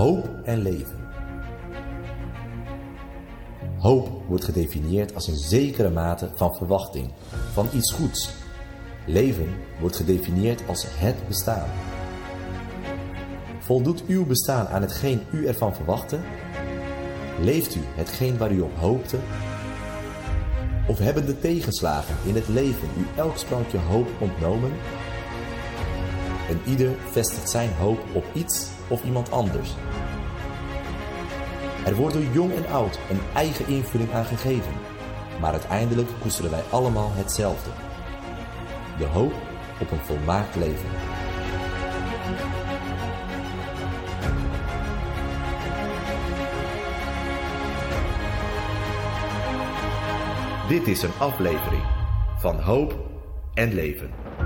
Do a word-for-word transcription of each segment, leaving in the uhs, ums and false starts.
hoop en leven. Hoop wordt gedefinieerd als een zekere mate van verwachting, van iets goeds. Leven wordt gedefinieerd als het bestaan. Voldoet uw bestaan aan hetgeen u ervan verwachtte? Leeft u hetgeen waar u op hoopte? Of hebben de tegenslagen in het leven u elk sprankje hoop ontnomen? En ieder vestigt zijn hoop op iets of iemand anders. Er wordt door jong en oud een eigen invulling aan gegeven, maar uiteindelijk koesteren wij allemaal hetzelfde. De hoop op een volmaakt leven. Dit is een aflevering van Hoop en Leven.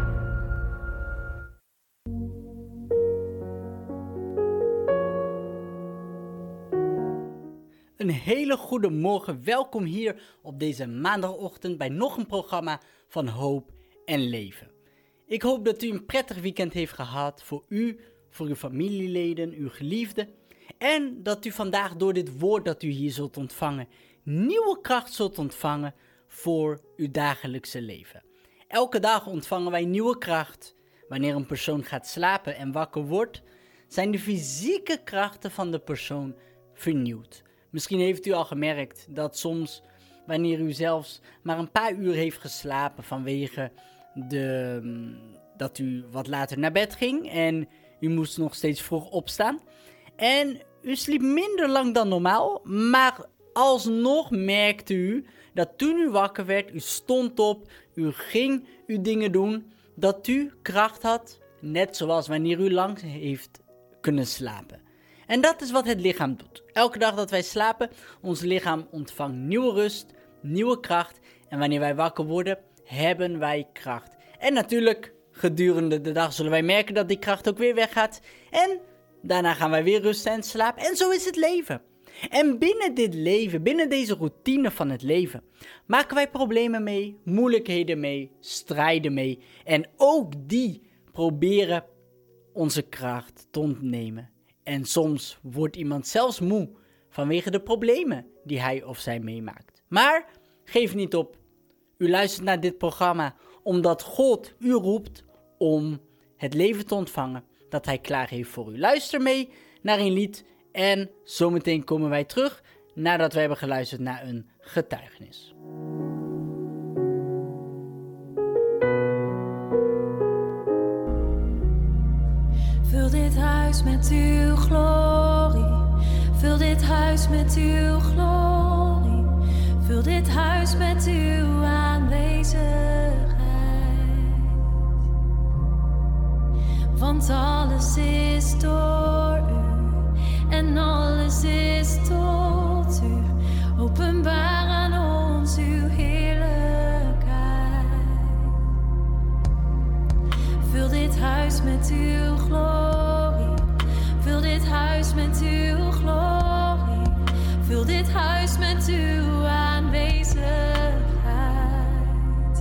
Een hele goede morgen, welkom hier op deze maandagochtend bij nog een programma van Hoop en Leven. Ik hoop dat u een prettig weekend heeft gehad voor u, voor uw familieleden, uw geliefden. En dat u vandaag door dit woord dat u hier zult ontvangen, nieuwe kracht zult ontvangen voor uw dagelijkse leven. Elke dag ontvangen wij nieuwe kracht. Wanneer een persoon gaat slapen en wakker wordt, zijn de fysieke krachten van de persoon vernieuwd. Misschien heeft u al gemerkt dat soms, wanneer u zelfs maar een paar uur heeft geslapen vanwege de, dat u wat later naar bed ging en u moest nog steeds vroeg opstaan. En u sliep minder lang dan normaal, maar alsnog merkte u dat toen u wakker werd, u stond op, u ging uw dingen doen, dat u kracht had, net zoals wanneer u lang heeft kunnen slapen. En dat is wat het lichaam doet. Elke dag dat wij slapen, ons lichaam ontvangt nieuwe rust, nieuwe kracht. En wanneer wij wakker worden, hebben wij kracht. En natuurlijk, gedurende de dag zullen wij merken dat die kracht ook weer weggaat. En daarna gaan wij weer rusten en slapen. En zo is het leven. En binnen dit leven, binnen deze routine van het leven, maken wij problemen mee, moeilijkheden mee, strijden mee. En ook die proberen onze kracht te ontnemen. En soms wordt iemand zelfs moe vanwege de problemen die hij of zij meemaakt. Maar geef niet op. U luistert naar dit programma omdat God u roept om het leven te ontvangen dat hij klaar heeft voor u. Luister mee naar een lied en zometeen komen wij terug nadat we hebben geluisterd naar een getuigenis. Vul dit huis met uw glorie. Vul dit huis met uw glorie. Vul dit huis met uw aanwezigheid. Want alles is door u en alles is tot u. Openbaar aan ons uw heerlijkheid. Vul dit huis met uw glorie. Vul dit huis met uw glorie. Vul dit huis met uw aanwezigheid.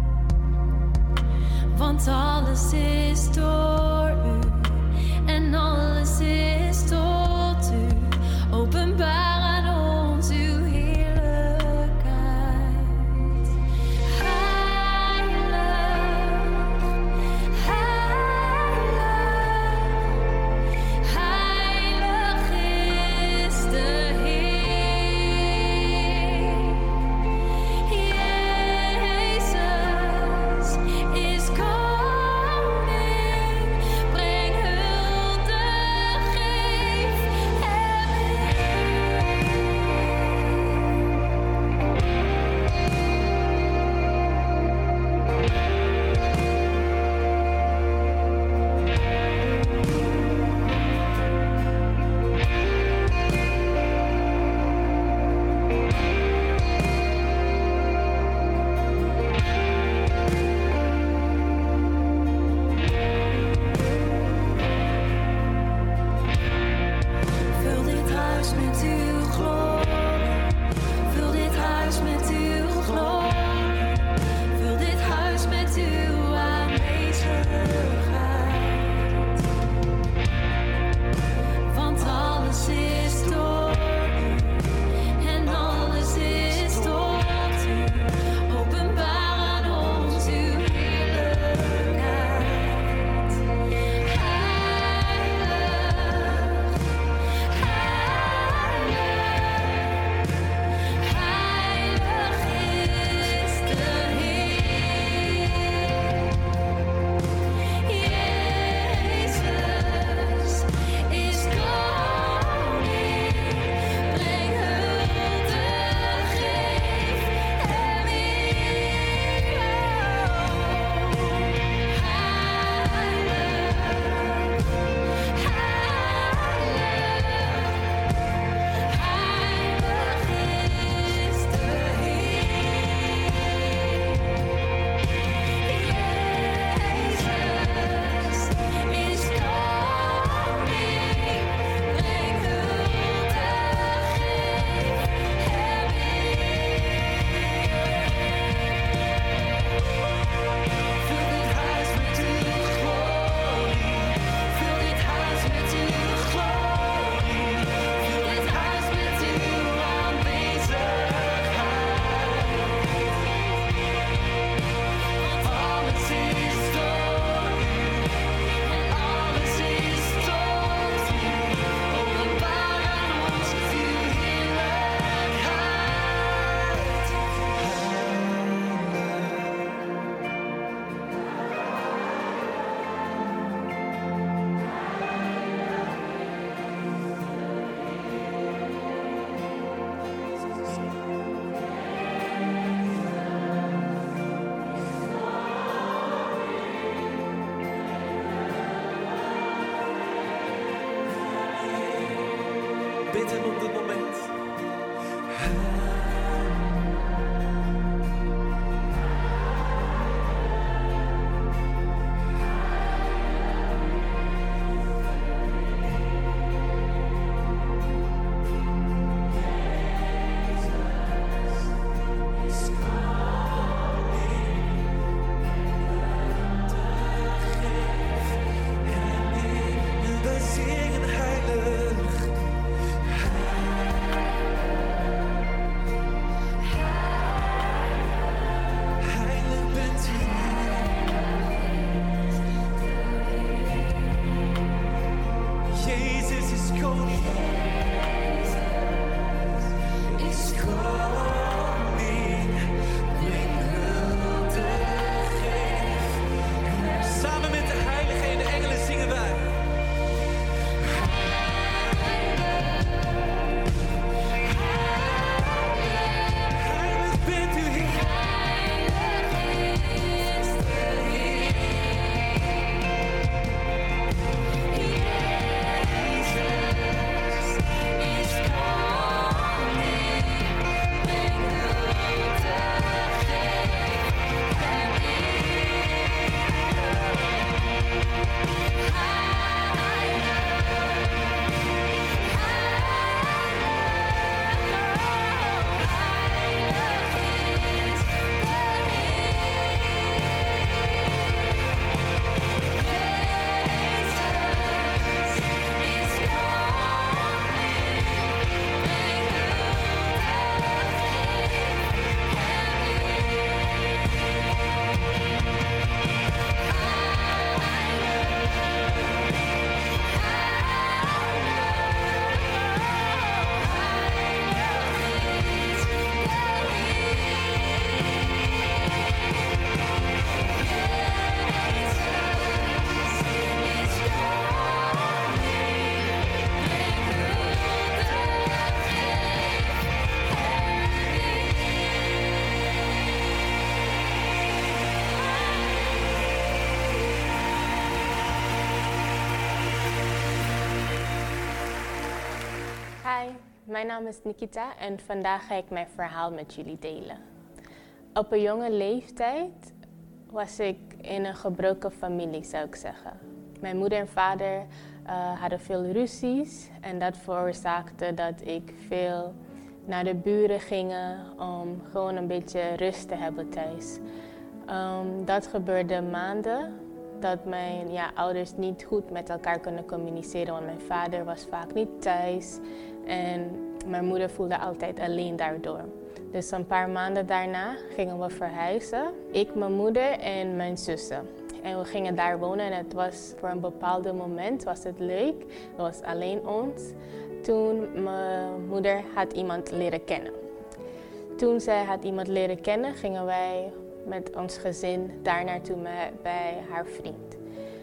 Want alles is door u en alles is tot u. Openbaar aan ons uw heerlijkheid. Heilig, heilig, bid hem op dit moment. Mijn naam is Nikita en vandaag ga ik mijn verhaal met jullie delen. Op een jonge leeftijd was ik in een gebroken familie, zou ik zeggen. Mijn moeder en vader uh, hadden veel ruzies en dat veroorzaakte dat ik veel naar de buren ging om gewoon een beetje rust te hebben thuis. Um, dat gebeurde maanden, dat mijn ja, ouders niet goed met elkaar kunnen communiceren, want mijn vader was vaak niet thuis. En mijn moeder voelde altijd alleen daardoor. Dus een paar maanden daarna gingen we verhuizen. Ik, mijn moeder en mijn zussen. En we gingen daar wonen en het was voor een bepaald moment was het leuk. Het was alleen ons. Toen mijn moeder had iemand leren kennen. Toen zij had iemand leren kennen, gingen wij met ons gezin daar naartoe bij haar vriend.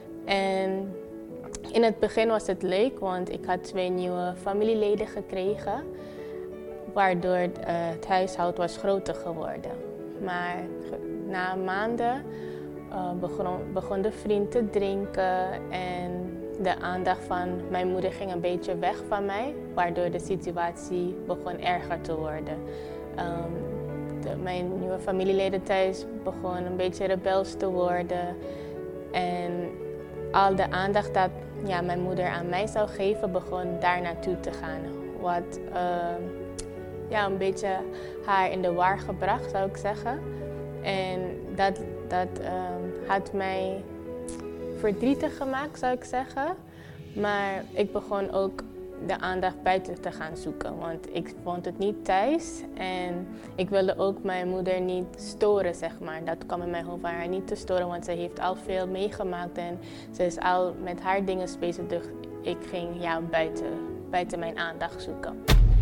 En in het begin was het leuk, want ik had twee nieuwe familieleden gekregen, waardoor uh, het huishouden was groter geworden. Maar na maanden uh, begon, begon de vriend te drinken en de aandacht van mijn moeder ging een beetje weg van mij, waardoor de situatie begon erger te worden. Um, de, mijn nieuwe familieleden thuis begon een beetje rebels te worden en al de aandacht dat ja, mijn moeder aan mij zou geven, begon daar naartoe te gaan. Wat uh, ja, een beetje haar in de war gebracht, zou ik zeggen. En dat, dat uh, had mij verdrietig gemaakt, zou ik zeggen. Maar ik begon ook de aandacht buiten te gaan zoeken, want ik vond het niet thuis. En ik wilde ook mijn moeder niet storen, zeg maar. Dat kwam in mijn hoofd van haar niet te storen, want ze heeft al veel meegemaakt en ze is al met haar dingen bezig. Dus ik ging ja, buiten, buiten mijn aandacht zoeken.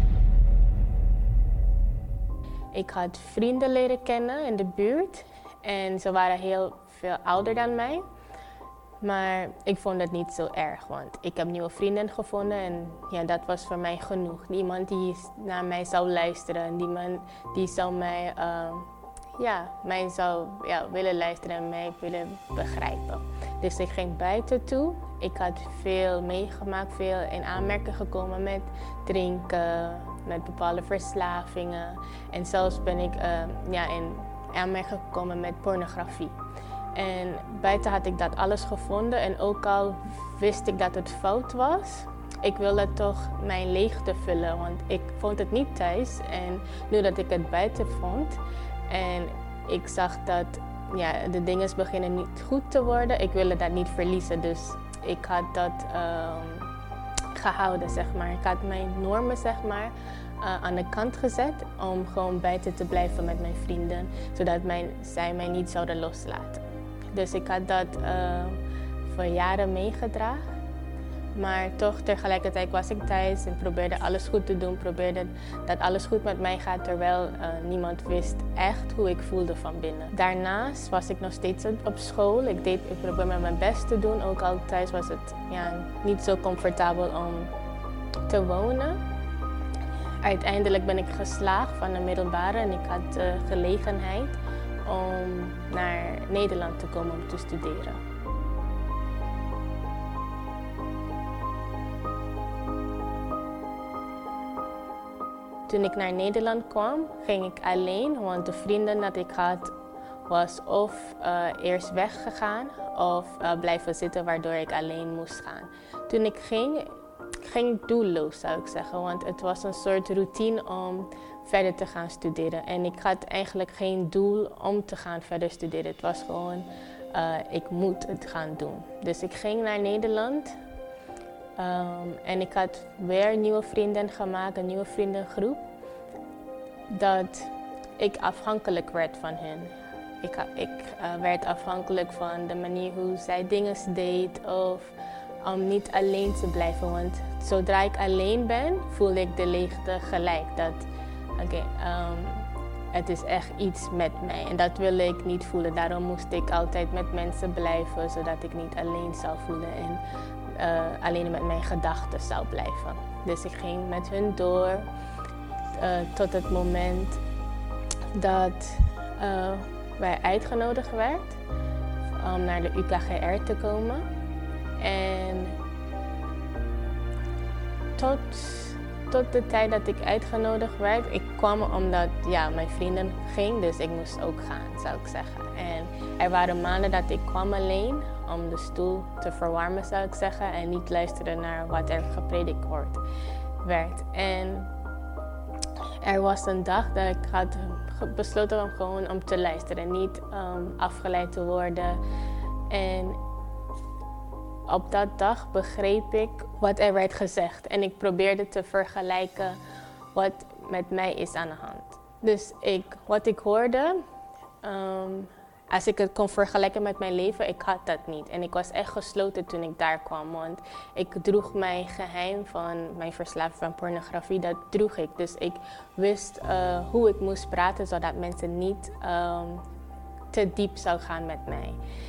Ik had vrienden leren kennen in de buurt en ze waren heel veel ouder dan mij. Maar ik vond het niet zo erg, want ik heb nieuwe vrienden gevonden en ja, dat was voor mij genoeg. Iemand die naar mij zou luisteren, die, man, die zou mij, uh, ja, mij zou ja, willen luisteren en mij willen begrijpen. Dus ik ging buiten toe. Ik had veel meegemaakt, veel in aanmerking gekomen met drinken, met bepaalde verslavingen. En zelfs ben ik uh, ja, in aanmerking gekomen met pornografie. En buiten had ik dat alles gevonden en ook al wist ik dat het fout was, ik wilde toch mijn leegte vullen, want ik vond het niet thuis. En nu dat ik het buiten vond en ik zag dat ja, de dingen beginnen niet goed te worden, ik wilde dat niet verliezen. Dus ik had dat uh, gehouden, zeg maar. Ik had mijn normen, zeg maar, uh, aan de kant gezet om gewoon buiten te blijven met mijn vrienden, zodat mijn, zij mij niet zouden loslaten. Dus ik had dat uh, voor jaren meegedragen. Maar toch tegelijkertijd was ik thuis en probeerde alles goed te doen. Probeerde dat alles goed met mij gaat, terwijl uh, niemand wist echt hoe ik voelde van binnen. Daarnaast was ik nog steeds op school. Ik, deed, ik probeerde mijn best te doen. Ook al thuis was het ja, niet zo comfortabel om te wonen. Uiteindelijk ben ik geslaagd van de middelbare en ik had de gelegenheid om naar Nederland te komen om te studeren. Toen ik naar Nederland kwam, ging ik alleen, want de vrienden dat ik had was of uh, eerst weggegaan of uh, blijven zitten, waardoor ik alleen moest gaan. Toen ik ging, ging ik doelloos, zou ik zeggen, want het was een soort routine om verder te gaan studeren. En ik had eigenlijk geen doel om te gaan verder studeren. Het was gewoon, uh, ik moet het gaan doen. Dus ik ging naar Nederland um, en ik had weer nieuwe vrienden gemaakt, een nieuwe vriendengroep. Dat ik afhankelijk werd van hen. Ik, ik uh, werd afhankelijk van de manier hoe zij dingen deed of om niet alleen te blijven. Want zodra ik alleen ben, voel ik de leegte gelijk. Dat Oké, okay, um, het is echt iets met mij en dat wil ik niet voelen. Daarom moest ik altijd met mensen blijven, zodat ik niet alleen zou voelen en uh, alleen met mijn gedachten zou blijven. Dus ik ging met hun door uh, tot het moment dat uh, wij uitgenodigd werd om naar de U K G R te komen. En tot... Tot de tijd dat ik uitgenodigd werd, ik kwam omdat ja, mijn vrienden gingen, dus ik moest ook gaan, zou ik zeggen. En er waren maanden dat ik kwam alleen om de stoel te verwarmen, zou ik zeggen, en niet luisteren naar wat er gepredikt wordt, werd. En er was een dag dat ik had besloten om gewoon om te luisteren, niet um, afgeleid te worden. En op dat dag begreep ik wat er werd gezegd en ik probeerde te vergelijken wat met mij is aan de hand. Dus ik, wat ik hoorde, um, als ik het kon vergelijken met mijn leven, ik had dat niet. En ik was echt gesloten toen ik daar kwam, want ik droeg mijn geheim van mijn verslaving van pornografie, dat droeg ik. Dus ik wist uh, hoe ik moest praten, zodat mensen niet um, te diep zouden gaan met mij.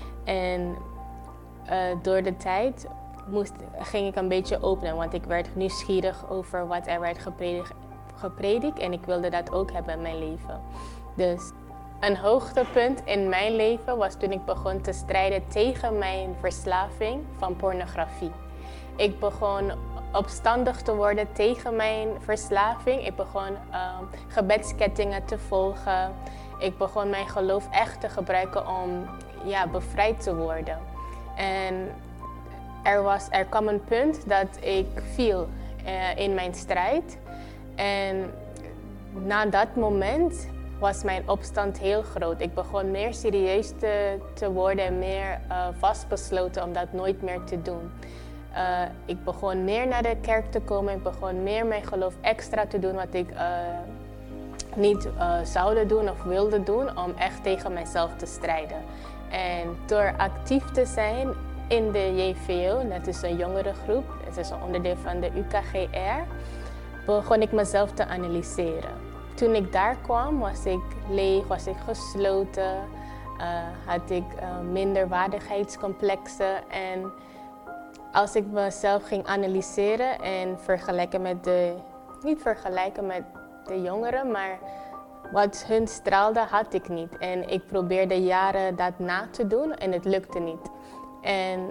En Uh, door de tijd moest, ging ik een beetje openen, want ik werd nieuwsgierig over wat er werd gepredikt, gepredikt en ik wilde dat ook hebben in mijn leven. Dus een hoogtepunt in mijn leven was toen ik begon te strijden tegen mijn verslaving van pornografie. Ik begon opstandig te worden tegen mijn verslaving. Ik begon uh, gebedskettingen te volgen. Ik begon mijn geloof echt te gebruiken om ja, bevrijd te worden. En er, was, er kwam een punt dat ik viel uh, in mijn strijd. En na dat moment was mijn opstand heel groot. Ik begon meer serieus te, te worden en meer uh, vastbesloten om dat nooit meer te doen. Uh, ik begon meer naar de kerk te komen. Ik begon meer mijn geloof extra te doen wat ik uh, niet uh, zou doen of wilde doen om echt tegen mezelf te strijden. En door actief te zijn in de J V O, dat is een jongerengroep, dat is een onderdeel van de U K G R, begon ik mezelf te analyseren. Toen ik daar kwam, was ik leeg, was ik gesloten, uh, had ik uh, minderwaardigheidscomplexen. En als ik mezelf ging analyseren en vergelijken met de, niet vergelijken met de jongeren, maar wat hun straalde, had ik niet. En ik probeerde jaren dat na te doen en het lukte niet. En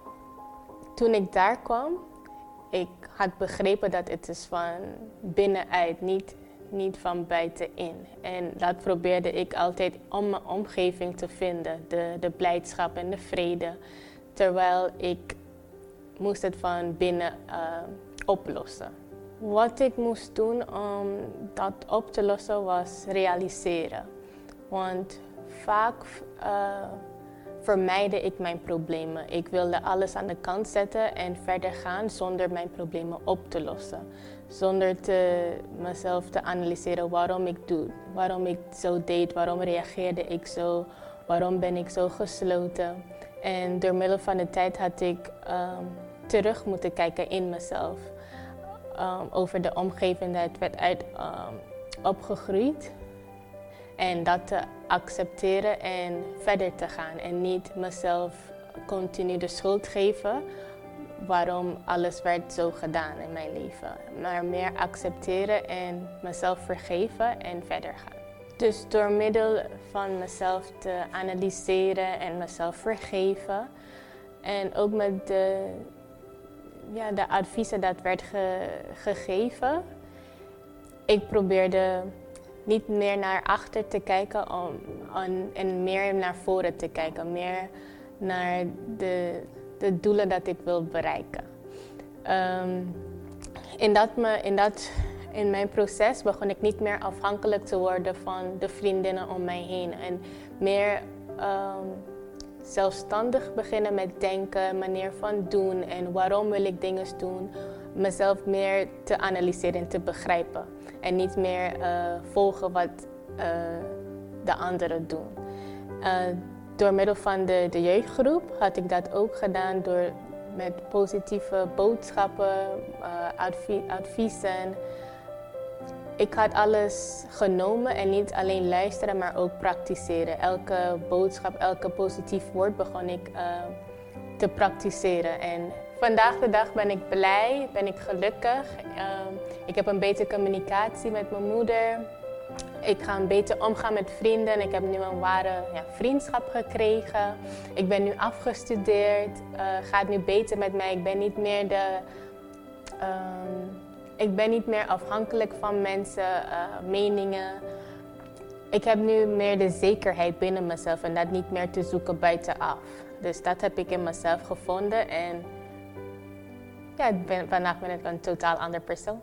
toen ik daar kwam, ik had begrepen dat het is van binnenuit, niet, niet van buitenin. En dat probeerde ik altijd om mijn omgeving te vinden, de, de blijdschap en de vrede. Terwijl ik moest het van binnen uh, oplossen. Wat ik moest doen om dat op te lossen was realiseren. Want vaak uh, vermijdde ik mijn problemen. Ik wilde alles aan de kant zetten en verder gaan zonder mijn problemen op te lossen. Zonder te, mezelf te analyseren waarom ik doe, waarom ik zo deed, waarom reageerde ik zo, waarom ben ik zo gesloten. En door middel van de tijd had ik um, terug moeten kijken in mezelf. Um, over de omgeving dat werd uit um, opgegroeid. En dat te accepteren en verder te gaan. En niet mezelf continu de schuld geven waarom alles werd zo gedaan in mijn leven. Maar meer accepteren en mezelf vergeven en verder gaan. Dus door middel van mezelf te analyseren en mezelf vergeven. En ook met de, ja, de adviezen dat werd ge, gegeven. Ik probeerde niet meer naar achter te kijken om, on, en meer naar voren te kijken. Meer naar de, de doelen dat ik wil bereiken. Um, in, dat me, in, dat, in mijn proces begon ik niet meer afhankelijk te worden van de vriendinnen om mij heen. En meer um, zelfstandig beginnen met denken, manier van doen en waarom wil ik dingen doen. Mezelf meer te analyseren en te begrijpen. En niet meer uh, volgen wat uh, de anderen doen. Uh, door middel van de, de jeugdgroep had ik dat ook gedaan door met positieve boodschappen, uh, advie- adviezen. Ik had alles genomen en niet alleen luisteren, maar ook praktiseren. Elke boodschap, elke positief woord begon ik uh, te praktiseren. En vandaag de dag ben ik blij, ben ik gelukkig. Uh, ik heb een betere communicatie met mijn moeder. Ik ga een beter omgaan met vrienden. Ik heb nu een ware ja, vriendschap gekregen. Ik ben nu afgestudeerd. Uh, gaat nu beter met mij. Ik ben niet meer de... Um, ik ben niet meer afhankelijk van mensen, uh, meningen. Ik heb nu meer de zekerheid binnen mezelf en dat niet meer te zoeken buitenaf. Dus dat heb ik in mezelf gevonden en ja, ben, vandaag ben ik een totaal ander persoon.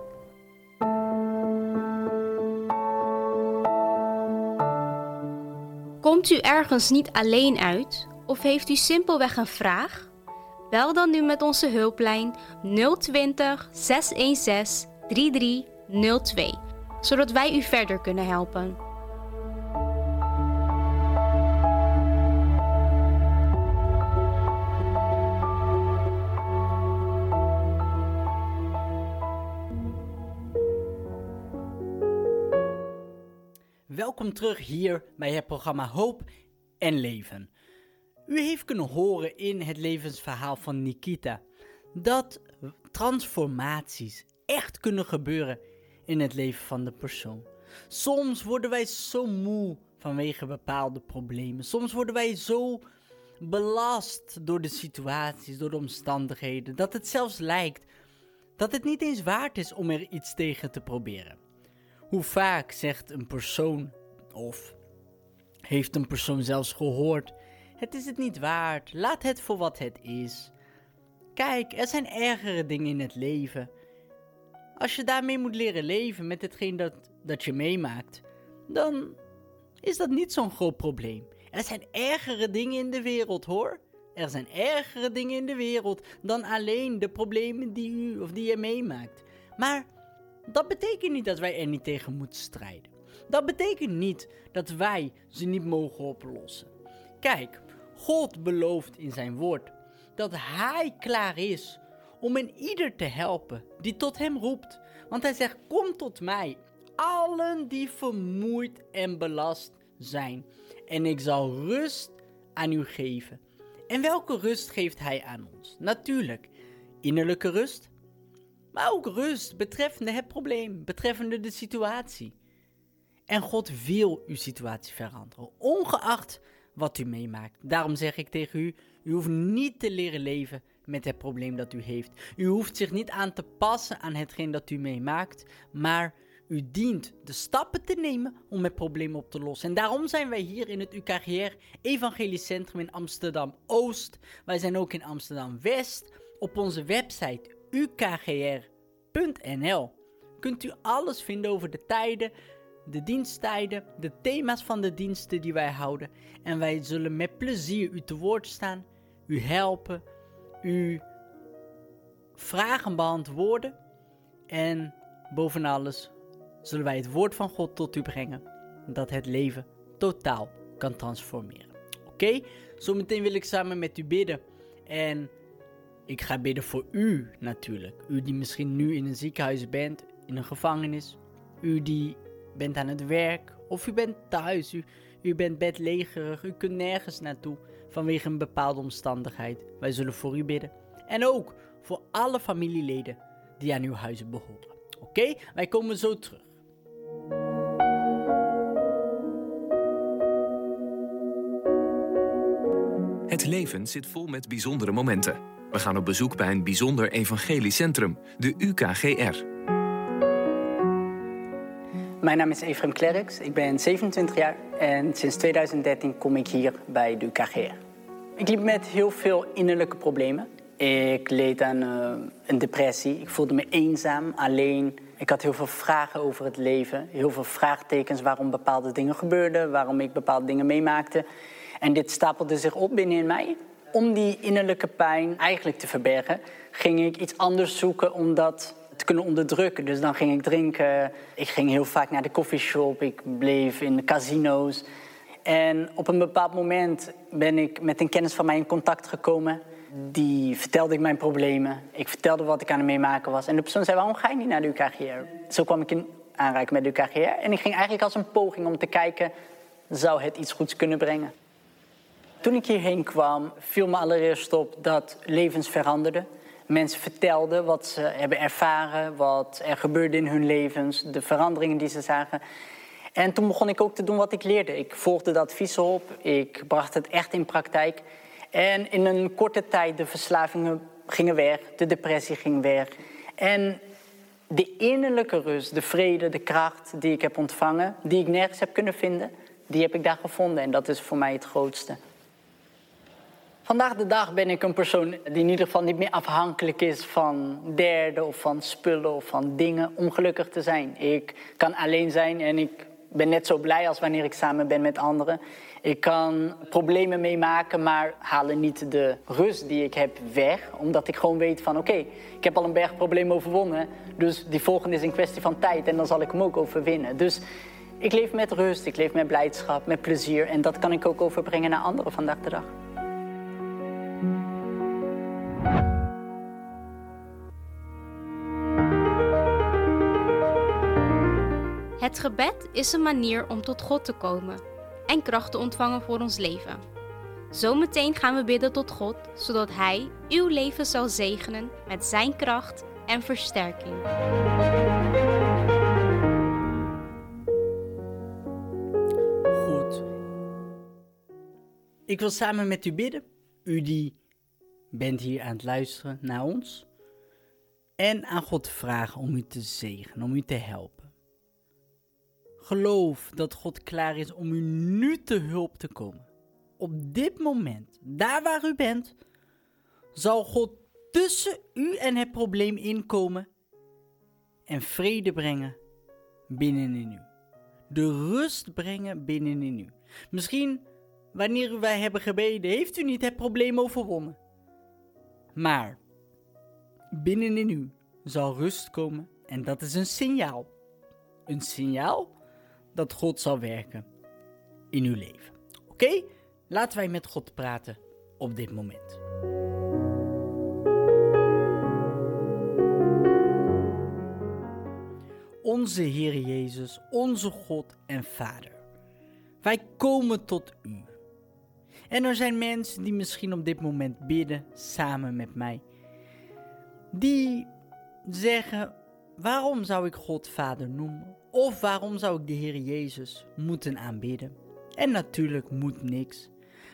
Komt u ergens niet alleen uit of heeft u simpelweg een vraag? Bel dan nu met onze hulplijn nul twintig, zeshonderdzestig, drieëndertig nul twee, zodat wij u verder kunnen helpen. Welkom terug hier bij het programma Hoop en Leven. U heeft kunnen horen in het levensverhaal van Nikita dat transformaties echt kunnen gebeuren in het leven van de persoon. Soms worden wij zo moe vanwege bepaalde problemen. Soms worden wij zo belast door de situaties, door de omstandigheden, dat het zelfs lijkt dat het niet eens waard is om er iets tegen te proberen. Hoe vaak zegt een persoon, of heeft een persoon zelfs gehoord, het is het niet waard, laat het voor wat het is. Kijk, er zijn ergere dingen in het leven. Als je daarmee moet leren leven met hetgeen dat, dat je meemaakt, dan is dat niet zo'n groot probleem. Er zijn ergere dingen in de wereld, hoor. Er zijn ergere dingen in de wereld dan alleen de problemen die u of die je meemaakt. Maar dat betekent niet dat wij er niet tegen moeten strijden. Dat betekent niet dat wij ze niet mogen oplossen. Kijk, God belooft in zijn woord dat hij klaar is om een ieder te helpen die tot hem roept. Want hij zegt, kom tot mij, allen die vermoeid en belast zijn. En ik zal rust aan u geven. En welke rust geeft hij aan ons? Natuurlijk, innerlijke rust. Maar ook rust betreffende het probleem, betreffende de situatie. En God wil uw situatie veranderen, ongeacht wat u meemaakt. Daarom zeg ik tegen u, U hoeft niet te leren leven met het probleem dat u heeft. U hoeft zich niet aan te passen aan hetgeen dat u meemaakt, maar u dient de stappen te nemen om het probleem op te lossen. En daarom zijn wij hier in het U K G R Evangelisch Centrum in Amsterdam-Oost. Wij zijn ook in Amsterdam-West. Op onze website u k g r punt n l kunt u alles vinden over de tijden, de diensttijden, de thema's van de diensten die wij houden. En wij zullen met plezier u te woord staan, u helpen, u vragen beantwoorden. En boven alles zullen wij het woord van God tot u brengen, dat het leven totaal kan transformeren. Oké, okay? Zometeen wil ik samen met u bidden. En ik ga bidden voor u natuurlijk. U die misschien nu in een ziekenhuis bent, in een gevangenis. U die bent aan het werk of u bent thuis. U, u bent bedlegerig, u kunt nergens naartoe vanwege een bepaalde omstandigheid. Wij zullen voor u bidden. En ook voor alle familieleden die aan uw huizen behoren. Oké, okay? Wij komen zo terug. Het leven zit vol met bijzondere momenten. We gaan op bezoek bij een bijzonder evangelisch centrum, de U K G R. Mijn naam is Efrem Klerks, ik ben zevenentwintig jaar en sinds tweeduizend dertien kom ik hier bij de U K G R. Ik liep met heel veel innerlijke problemen. Ik leed aan uh, een depressie, ik voelde me eenzaam, alleen. Ik had heel veel vragen over het leven, heel veel vraagtekens waarom bepaalde dingen gebeurden, waarom ik bepaalde dingen meemaakte. En dit stapelde zich op binnenin mij. Om die innerlijke pijn eigenlijk te verbergen, ging ik iets anders zoeken om dat te kunnen onderdrukken. Dus dan ging ik drinken, ik ging heel vaak naar de coffeeshop, ik bleef in de casino's. En op een bepaald moment ben ik met een kennis van mij in contact gekomen. Die vertelde ik mijn problemen. Ik vertelde wat ik aan het meemaken was. En de persoon zei, waarom ga je niet naar de U K G R? Zo kwam ik in aanraking met de U K G R. En ik ging eigenlijk als een poging om te kijken, zou het iets goeds kunnen brengen? Toen ik hierheen kwam, viel me allereerst op dat levens veranderden. Mensen vertelden wat ze hebben ervaren, wat er gebeurde in hun levens, de veranderingen die ze zagen. En toen begon ik ook te doen wat ik leerde. Ik volgde de adviezen op, ik bracht het echt in praktijk. En in een korte tijd de verslavingen gingen weg, de depressie ging weg. En de innerlijke rust, de vrede, de kracht die ik heb ontvangen, die ik nergens heb kunnen vinden, die heb ik daar gevonden. En dat is voor mij het grootste. Vandaag de dag ben ik een persoon die in ieder geval niet meer afhankelijk is van derden of van spullen of van dingen om gelukkig te zijn. Ik kan alleen zijn en ik ben net zo blij als wanneer ik samen ben met anderen. Ik kan problemen meemaken, maar halen niet de rust die ik heb weg. Omdat ik gewoon weet van oké, okay, ik heb al een berg problemen overwonnen. Dus die volgende is een kwestie van tijd en dan zal ik hem ook overwinnen. Dus ik leef met rust, ik leef met blijdschap, met plezier. En dat kan ik ook overbrengen naar anderen vandaag de dag. Het gebed is een manier om tot God te komen en kracht te ontvangen voor ons leven. Zometeen gaan we bidden tot God, zodat Hij uw leven zal zegenen met Zijn kracht en versterking. Goed. Ik wil samen met u bidden. U die bent hier aan het luisteren naar ons. En aan God vragen om u te zegenen, om u te helpen. Geloof dat God klaar is om u nu te hulp te komen. Op dit moment, daar waar u bent, zal God tussen u en het probleem inkomen en vrede brengen binnenin u. De rust brengen binnenin u. Misschien wanneer wij hebben gebeden, heeft u niet het probleem overwonnen. Maar binnenin u zal rust komen en dat is een signaal. Een signaal dat God zal werken in uw leven. Oké, okay? Laten wij met God praten op dit moment. Onze Heer Jezus, onze God en Vader. Wij komen tot u. En er zijn mensen die misschien op dit moment bidden samen met mij. Die zeggen, waarom zou ik God Vader noemen? Of waarom zou ik de Heer Jezus moeten aanbidden? En natuurlijk moet niks.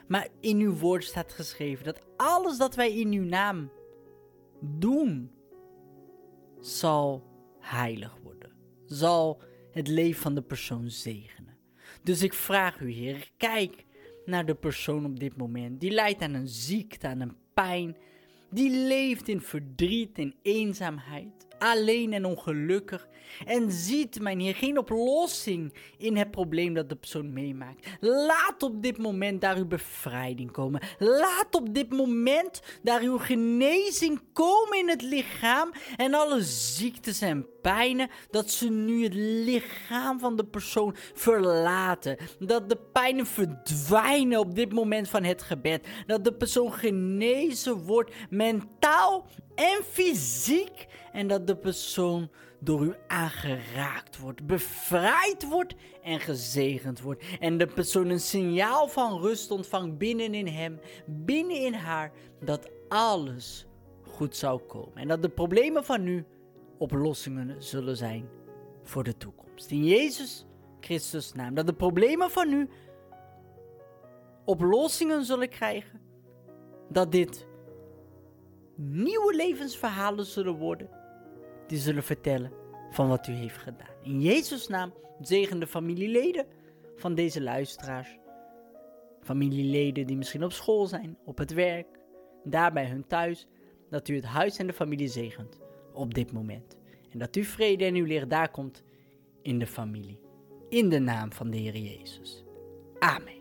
Maar in uw woord staat geschreven dat alles dat wij in uw naam doen, zal heilig worden. Zal het leven van de persoon zegenen. Dus ik vraag u, Heer, kijk naar de persoon op dit moment. Die lijdt aan een ziekte, aan een pijn. Die leeft in verdriet en eenzaamheid. Alleen en ongelukkig. En ziet, mijn Heer, geen oplossing in het probleem dat de persoon meemaakt. Laat op dit moment daar uw bevrijding komen. Laat op dit moment daar uw genezing komen in het lichaam. En alle ziektes en pijnen, dat ze nu het lichaam van de persoon verlaten. Dat de pijnen verdwijnen op dit moment van het gebed. Dat de persoon genezen wordt, mentaal en fysiek. En dat de persoon door u aangeraakt wordt, bevrijd wordt en gezegend wordt. En de persoon een signaal van rust ontvangt binnenin hem, binnenin haar, dat alles goed zou komen. En dat de problemen van nu oplossingen zullen zijn voor de toekomst. In Jezus Christus' naam. Dat de problemen van nu oplossingen zullen krijgen. Dat dit nieuwe levensverhalen zullen worden. Die zullen vertellen van wat u heeft gedaan. In Jezus' naam zegen de familieleden van deze luisteraars. Familieleden die misschien op school zijn, op het werk, daar bij hun thuis. Dat u het huis en de familie zegent op dit moment. En dat uw vrede en uw leer daar komt in de familie. In de naam van de Heer Jezus. Amen.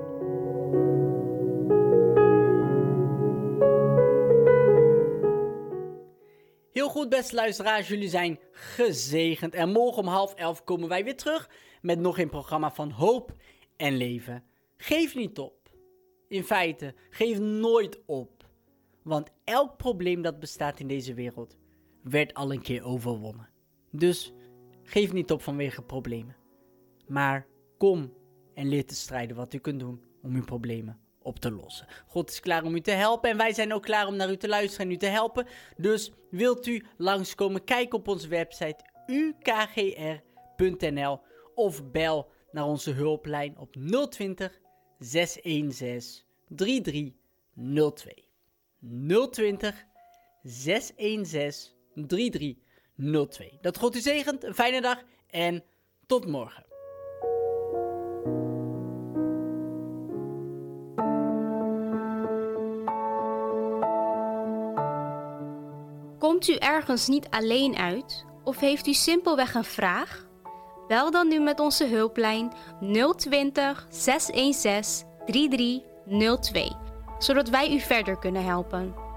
Heel goed, beste luisteraars, jullie zijn gezegend. En morgen om half elf komen wij weer terug met nog een programma van hoop en leven. Geef niet op. In feite, geef nooit op. Want elk probleem dat bestaat in deze wereld werd al een keer overwonnen. Dus geef niet op vanwege problemen. Maar kom en leer te strijden wat u kunt doen om uw problemen op te lossen. God is klaar om u te helpen en wij zijn ook klaar om naar u te luisteren en u te helpen. Dus wilt u langskomen, kijk op onze website u k g r punt n l of bel naar onze hulplijn op nul twintig, zes een zes, drie drie nul twee. nul twintig, zes een zes, drie drie nul twee. Dat God u zegent, een fijne dag en tot morgen. Komt u ergens niet alleen uit of heeft u simpelweg een vraag? Bel dan nu met onze hulplijn nul twintig, zes een zes, drie drie nul twee, zodat wij u verder kunnen helpen.